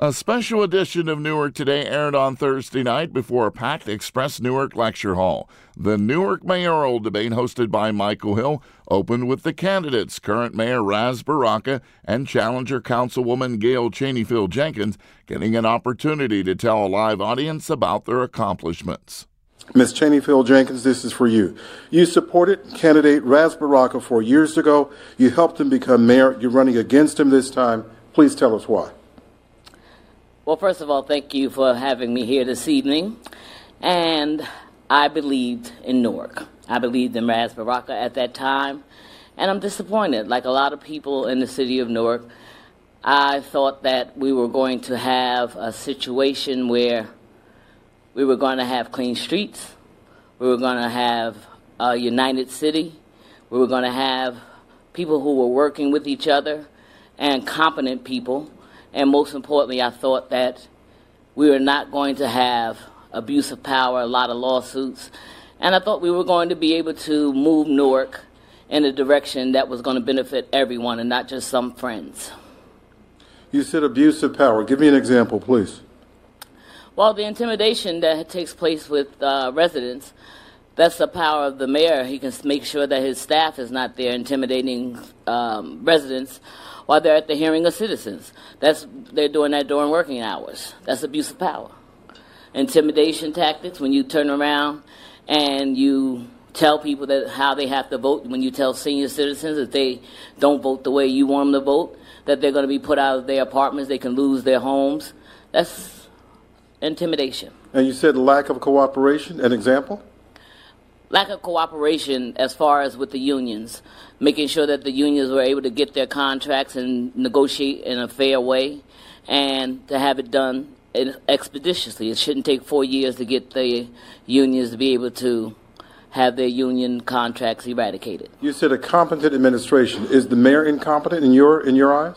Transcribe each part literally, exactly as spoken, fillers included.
A special edition of Newark Today aired on Thursday night before a packed Express Newark lecture hall. The Newark mayoral debate, hosted by Michael Hill, opened with the candidates, current Mayor Ras Baraka and challenger Councilwoman Gail Cheneyfield Jenkins, getting an opportunity to tell a live audience about their accomplishments. Miz Cheneyfield Jenkins, this is for you. You supported candidate Ras Baraka four years ago. You helped him become mayor. You're running against him this time. Please tell us why. Well, first of all, thank you for having me here this evening. And I believed in Newark. I believed in Ras Baraka at that time. And I'm disappointed. Like a lot of people in the city of Newark, I thought that we were going to have a situation where we were going to have clean streets. We were going to have a united city. We were going to have people who were working with each other and competent people. And most importantly, I thought that we were not going to have abuse of power, a lot of lawsuits. And I thought we were going to be able to move Newark in a direction that was going to benefit everyone and not just some friends. You said abuse of power. Give me an example, please. Well, the intimidation that takes place with uh, residents, that's the power of the mayor. He can make sure that his staff is not there intimidating um, residents while they're at the hearing of citizens. That's they're doing that during working hours. That's abuse of power. Intimidation tactics, when you turn around and you tell people that how they have to vote, when you tell senior citizens that they don't vote the way you want them to vote, that they're going to be put out of their apartments, they can lose their homes. That's intimidation. And you said lack of cooperation. An example? Lack of cooperation as far as with the unions, making sure that the unions were able to get their contracts and negotiate in a fair way and to have it done expeditiously. It shouldn't take four years to get the unions to be able to have their union contracts eradicated. You said a competent administration. Is the mayor incompetent in your in your eyes?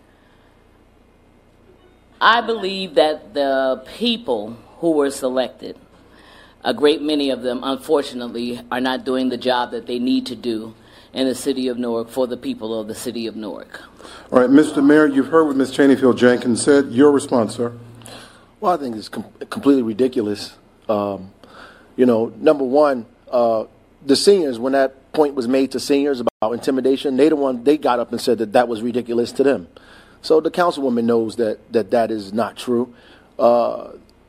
I believe that the people who were selected, a great many of them, unfortunately, are not doing the job that they need to do in the city of Newark for the people of the city of Newark. All right, Mister Mayor, you've heard what Miz Cheneyfield Jenkins said. Your response, sir? Well, I think it's com- completely ridiculous. Um, you know, number one, uh, the seniors, when that point was made to seniors about intimidation, they the one they got up and said that that was ridiculous to them. So the councilwoman knows that that, that is not true. Uh,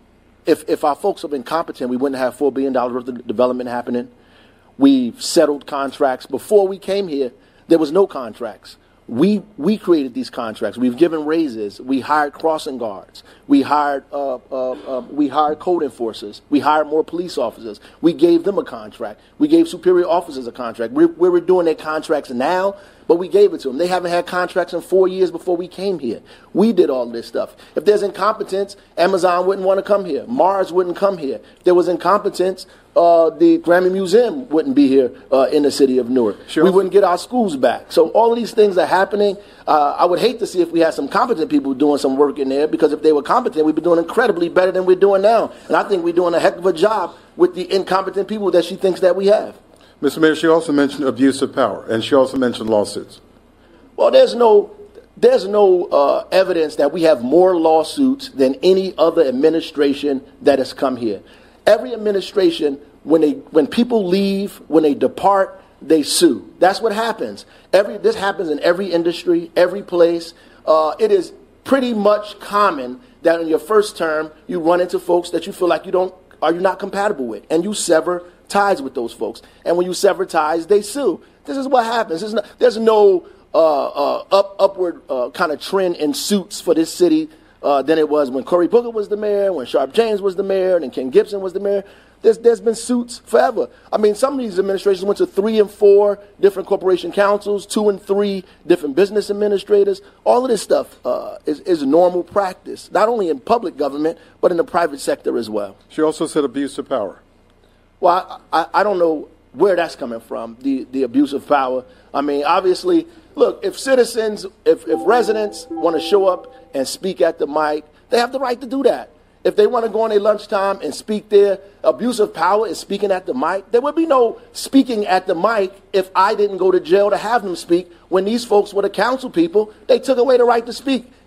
If if our folks have been competent, we wouldn't have four billion dollars worth of development happening. We've settled contracts. Before we came here, there was no contracts. We we created these contracts. We've given raises. We hired crossing guards. We hired uh, uh, uh, we hired code enforcers. We hired more police officers. We gave them a contract. We gave superior officers a contract. We're, we're doing their contracts now, but we gave it to them. They haven't had contracts in four years before we came here. We did all this stuff. If there's incompetence, Amazon wouldn't want to come here. Mars wouldn't come here. If there was incompetence, uh, the Grammy Museum wouldn't be here uh, in the city of Newark. Sure. We wouldn't get our schools back. So all of these things are happening. Uh, I would hate to see if we had some competent people doing some work in there, because if they were competent, we'd be doing incredibly better than we're doing now. And I think we're doing a heck of a job with the incompetent people that she thinks that we have. Mister Mayor, she also mentioned abuse of power, and she also mentioned lawsuits. Well, there's no there's no uh, evidence that we have more lawsuits than any other administration that has come here. Every administration, when they when people leave, when they depart, they sue. That's what happens. Every this happens in every industry, every place. Uh, it is pretty much common that in your first term you run into folks that you feel like you don't are you not compatible with, and you sever ties with those folks. And when you sever ties, they sue. This is what happens. There's no, there's no uh, uh, up, upward uh, kind of trend in suits for this city uh, than it was when Cory Booker was the mayor, when Sharpe James was the mayor, and Ken Gibson was the mayor. There's, there's been suits forever. I mean, some of these administrations went to three and four different corporation councils, two and three different business administrators. All of this stuff uh, is, is normal practice, not only in public government, but in the private sector as well. She also said abuse of power. Well, I, I, I don't know where that's coming from, the, the abuse of power. I mean, obviously, look, if citizens, if, if residents want to show up and speak at the mic, they have the right to do that. If they want to go on their lunchtime and speak there, abuse of power is speaking at the mic. There would be no speaking at the mic if I didn't go to jail to have them speak. When these folks were the council people, they took away the right to speak.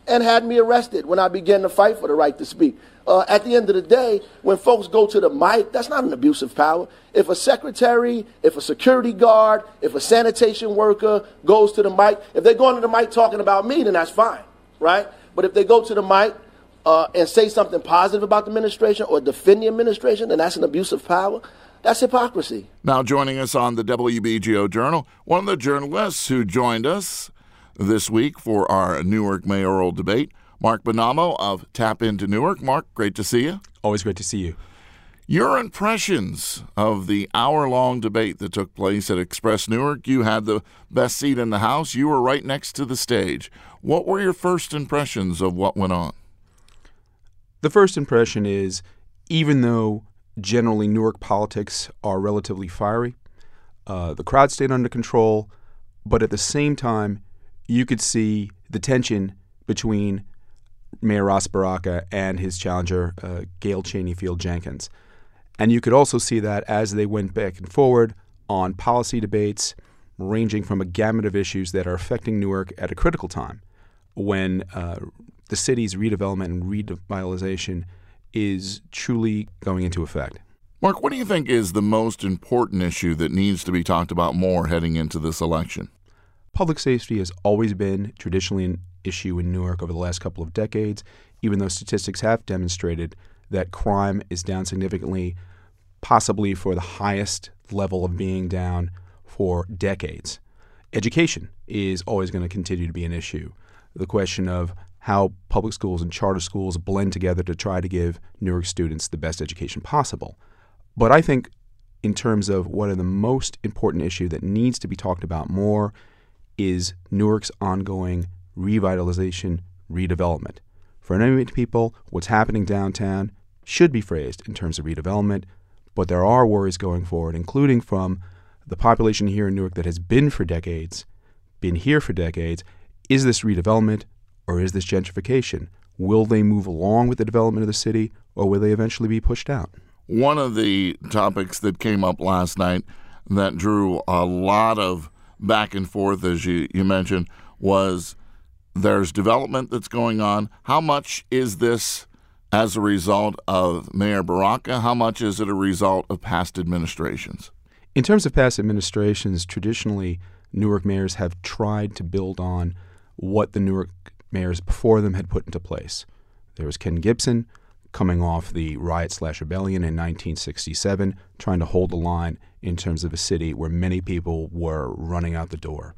and had me arrested when I began to fight for the right to speak. Uh, at the end of the day, when folks go to the mic, that's not an abuse of power. If a secretary, if a security guard, if a sanitation worker goes to the mic, if they're going to the mic talking about me, then that's fine, right? But if they go to the mic uh, and say something positive about the administration or defend the administration, then that's an abuse of power. That's hypocrisy. Now joining us on the W B G O Journal, one of the journalists who joined us this week for our Newark mayoral debate, Mark Bonamo of Tap Into Newark. Mark, great to see you. Always great to see you. Your impressions of the hour-long debate that took place at Express Newark. You had the best seat in the House. You were right next to the stage. What were your first impressions of what went on? The first impression is, even though generally Newark politics are relatively fiery, uh, the crowd stayed under control, but at the same time, you could see the tension between Mayor Ras Baraka and his challenger, uh, Gayle Cheney Field Jenkins. And you could also see that as they went back and forward on policy debates, ranging from a gamut of issues that are affecting Newark at a critical time when uh, the city's redevelopment and revitalization is truly going into effect. Mark, what do you think is the most important issue that needs to be talked about more heading into this election? Public safety has always been traditionally an issue in Newark over the last couple of decades, even though statistics have demonstrated that crime is down significantly, possibly for the highest level of being down for decades. Education is always going to continue to be an issue. The question of how public schools and charter schools blend together to try to give Newark students the best education possible. But I think in terms of what are the most important issue that needs to be talked about more is Newark's ongoing revitalization, redevelopment. For many people, what's happening downtown should be phrased in terms of redevelopment, but there are worries going forward, including from the population here in Newark that has been for decades, been here for decades. Is this redevelopment or is this gentrification? Will they move along with the development of the city or will they eventually be pushed out? One of the topics that came up last night that drew a lot of back and forth, as you, you mentioned, was there's development that's going on. How much is this as a result of Mayor Baraka? How much is it a result of past administrations? In terms of past administrations, traditionally, Newark mayors have tried to build on what the Newark mayors before them had put into place. There was Ken Gibson coming off the riot slash rebellion in nineteen sixty-seven, trying to hold the line in terms of a city where many people were running out the door.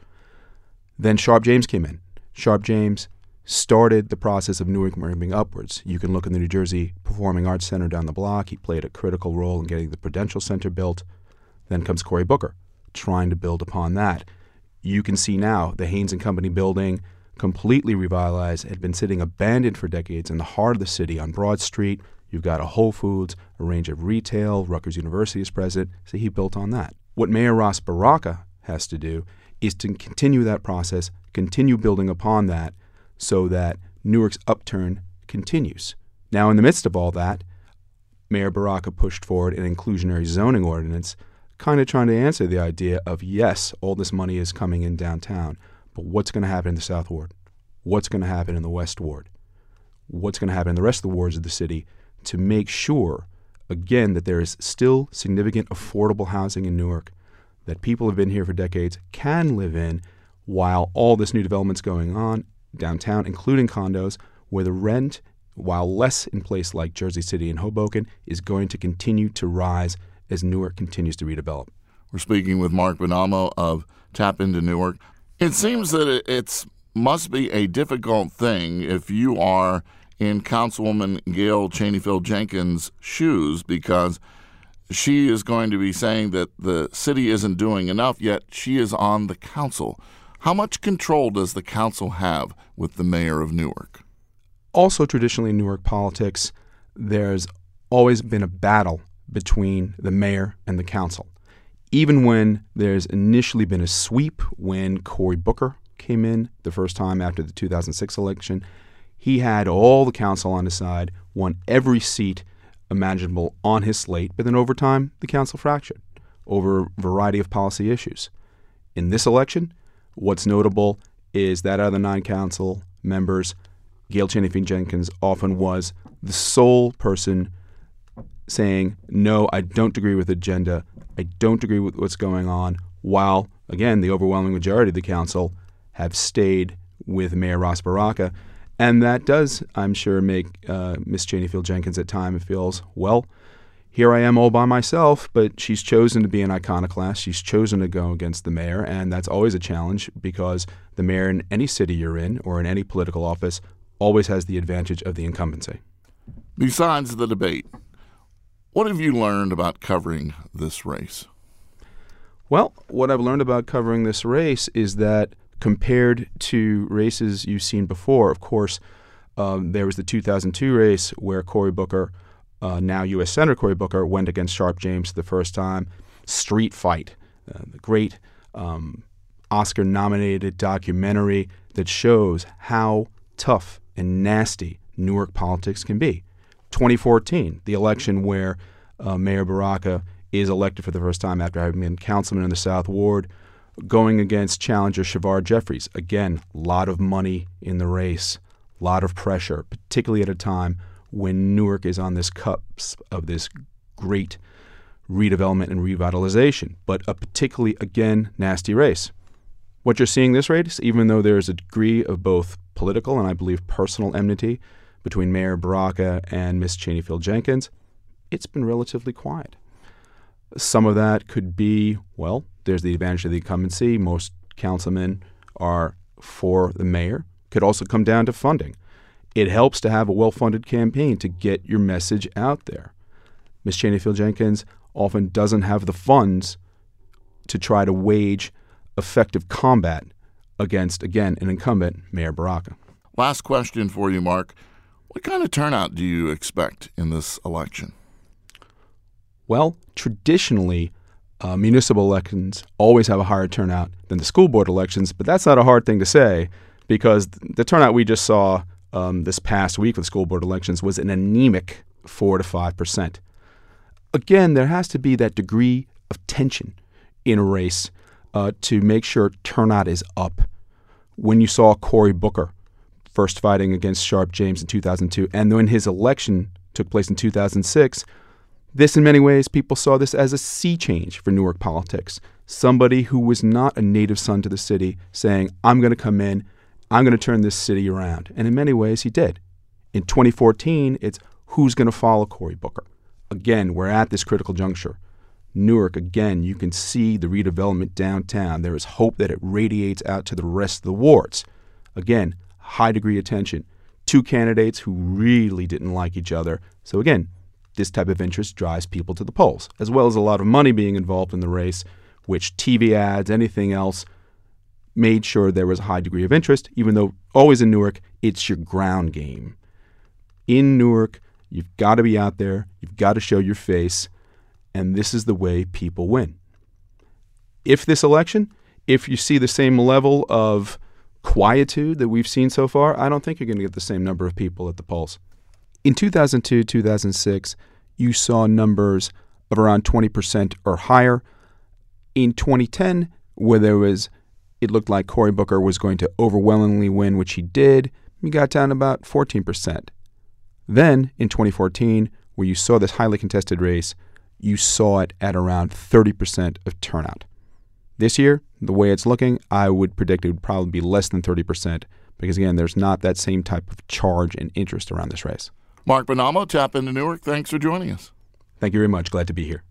Then Sharpe James came in. Sharpe James started the process of Newark moving upwards. You can look at the New Jersey Performing Arts Center down the block. He played a critical role in getting the Prudential Center built. Then comes Cory Booker, trying to build upon that. You can see now the Haynes and Company building, completely revitalized, had been sitting abandoned for decades in the heart of the city on Broad Street. You've got a Whole Foods, a range of retail. Rutgers University is present, so he built on that. What Mayor Ras Baraka has to do is to continue that process, continue building upon that so that Newark's upturn continues. Now, in the midst of all that, Mayor Baraka pushed forward an inclusionary zoning ordinance, kind of trying to answer the idea of, yes, all this money is coming in downtown, but what's going to happen in the South Ward? What's going to happen in the West Ward? What's going to happen in the rest of the wards of the city to make sure, again, that there is still significant affordable housing in Newark that people have been here for decades can live in while all this new development's going on downtown, including condos, where the rent, while less in place like Jersey City and Hoboken, is going to continue to rise as Newark continues to redevelop. We're speaking with Mark Bonamo of Tap Into Newark. It seems that it it's, must be a difficult thing if you are in Councilwoman Gayle Cheney Field Jenkins' shoes, because she is going to be saying that the city isn't doing enough, yet she is on the council. How much control does the council have with the mayor of Newark? Also, traditionally in Newark politics, there's always been a battle between the mayor and the council. Even when there's initially been a sweep when Cory Booker came in the first time after the two thousand six election, he had all the council on his side, won every seat imaginable on his slate, but then over time, the council fractured over a variety of policy issues. In this election, what's notable is that out of the nine council members, Gayle Cheney Field Jenkins often was the sole person saying, no, I don't agree with the agenda, I don't agree with what's going on, while, again, the overwhelming majority of the council have stayed with Mayor Ras Baraka. And that does, I'm sure, make uh, Miss Cheney Field Jenkins at times feels, well, here I am all by myself, but she's chosen to be an iconoclast. She's chosen to go against the mayor, and that's always a challenge because the mayor in any city you're in or in any political office always has the advantage of the incumbency. Besides the debate, what have you learned about covering this race? Well, what I've learned about covering this race is that compared to races you've seen before, of course, um, there was the two thousand two race where Cory Booker, uh, now U S Senator Cory Booker, went against Sharpe James for the first time. Street Fight, uh, the great um, Oscar-nominated documentary that shows how tough and nasty Newark politics can be. twenty fourteen, the election where uh, Mayor Baraka is elected for the first time after having been councilman in the South Ward, going against challenger Shavar Jeffries. Again, a lot of money in the race, a lot of pressure, particularly at a time when Newark is on this cusp of this great redevelopment and revitalization, but a particularly, again, nasty race. What you're seeing this race, even though there's a degree of both political and I believe personal enmity between Mayor Baraka and Miss Cheney Field Jenkins, it's been relatively quiet. Some of that could be, well, there's the advantage of the incumbency. Most councilmen are for the mayor. Could also come down to funding. It helps to have a well-funded campaign to get your message out there. Miss Cheney Field Jenkins often doesn't have the funds to try to wage effective combat against, again, an incumbent, Mayor Baraka. Last question for you, Mark. What kind of turnout do you expect in this election? Well, traditionally, uh, municipal elections always have a higher turnout than the school board elections, but that's not a hard thing to say because the turnout we just saw um, this past week with school board elections was an anemic four to five percent. Again, there has to be that degree of tension in a race uh, to make sure turnout is up. When you saw Cory Booker first fighting against Sharpe James in two thousand two, and when his election took place in two thousand six, this, in many ways, people saw this as a sea change for Newark politics. Somebody who was not a native son to the city saying, I'm going to come in, I'm going to turn this city around. And in many ways, he did. In twenty fourteen, it's who's going to follow Cory Booker. Again, we're at this critical juncture. Newark, again, you can see the redevelopment downtown. There is hope that it radiates out to the rest of the wards. Again, high degree of tension. Two candidates who really didn't like each other. So again, this type of interest drives people to the polls, as well as a lot of money being involved in the race, which T V ads, anything else, made sure there was a high degree of interest, even though always in Newark, it's your ground game. In Newark, you've got to be out there, you've got to show your face, and this is the way people win. If this election, if you see the same level of quietude that we've seen so far, I don't think you're going to get the same number of people at the polls. In two thousand two, two thousand six, you saw numbers of around twenty percent or higher. In twenty ten, where there was, it looked like Cory Booker was going to overwhelmingly win, which he did, you got down to about fourteen percent. Then, in twenty fourteen, where you saw this highly contested race, you saw it at around thirty percent of turnout. This year, the way it's looking, I would predict it would probably be less than thirty percent because, again, there's not that same type of charge and interest around this race. Mark Bonamo, Tap into Newark, thanks for joining us. Thank you very much. Glad to be here.